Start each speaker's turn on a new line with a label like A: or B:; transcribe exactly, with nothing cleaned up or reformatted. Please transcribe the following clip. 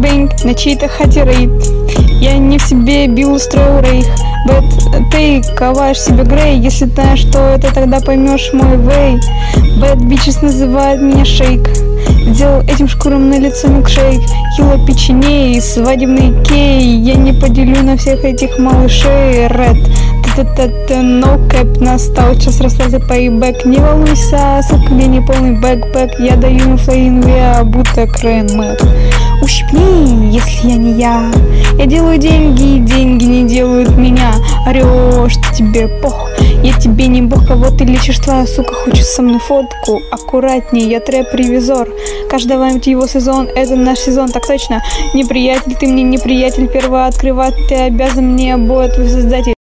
A: гэнgbэнг на чьей-то хате рейд. Я не в себе бил, устроил рейх. Бэт, ты коваешь себе грей. Если знаешь, что это, тогда поймешь мой вей. Бэт бичес называет меня шейк. Сделал этим шкурам на лицо милкшейк. Кило печеней, свадебный кей. Я не поделю на всех этих малышей. Ред, та-та-та-та, no cap. Настал час расстаться пейбэк. Не волнуйся, сука, мне не полный бэкпэк. Я даю им флейнвеа, будто Крейн Мэтт. Ущипни, если я не я. Я делаю деньги, деньги не делают меня. Орешь, что тебе пох. Я тебе не бог, кого ты лечишь, твоя сука хочет со мной фотку. Аккуратнее, я трэп-ревизор. Каждого его сезон, это наш сезон, так точно. Неприятель, ты мне неприятель, первооткрывать ты обязан мне, обои твой создатель.